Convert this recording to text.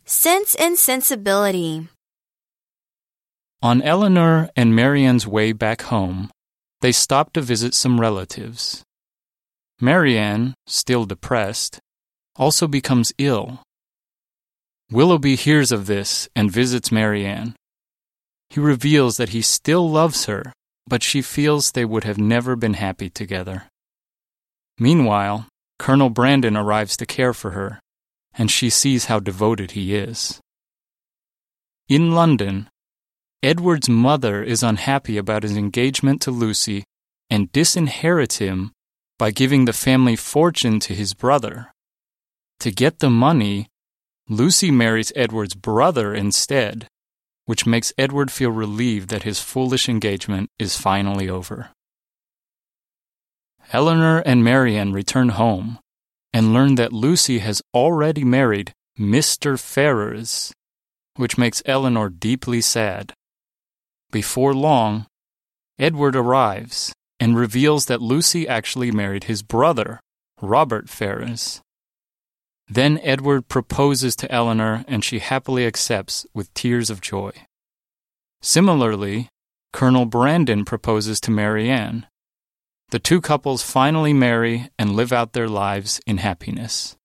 Sense and Sensibility. On Eleanor and Marianne's way back home, they stopped to visit some relatives. Marianne, still depressed, also becomes ill. Willoughby hears of this and visits Marianne. He reveals that he still loves her, but she feels they would have never been happy together. Meanwhile, Colonel Brandon arrives to care for her, and she sees how devoted he is. In London, Edward's mother is unhappy about his engagement to Lucy and disinherits him by giving the family fortune to his brother. To get the money, Lucy marries Edward's brother instead, which makes Edward feel relieved that his foolish engagement is finally over. Eleanor and Marianne return home and learn that Lucy has already married Mr. Ferrers, which makes Eleanor deeply sad. Before long, Edward arrives and reveals that Lucy actually married his brother, Robert Ferrers. Then Edward proposes to Eleanor and she happily accepts with tears of joy. Similarly, Colonel Brandon proposes to Marianne. The two couples finally marry and live out their lives in happiness.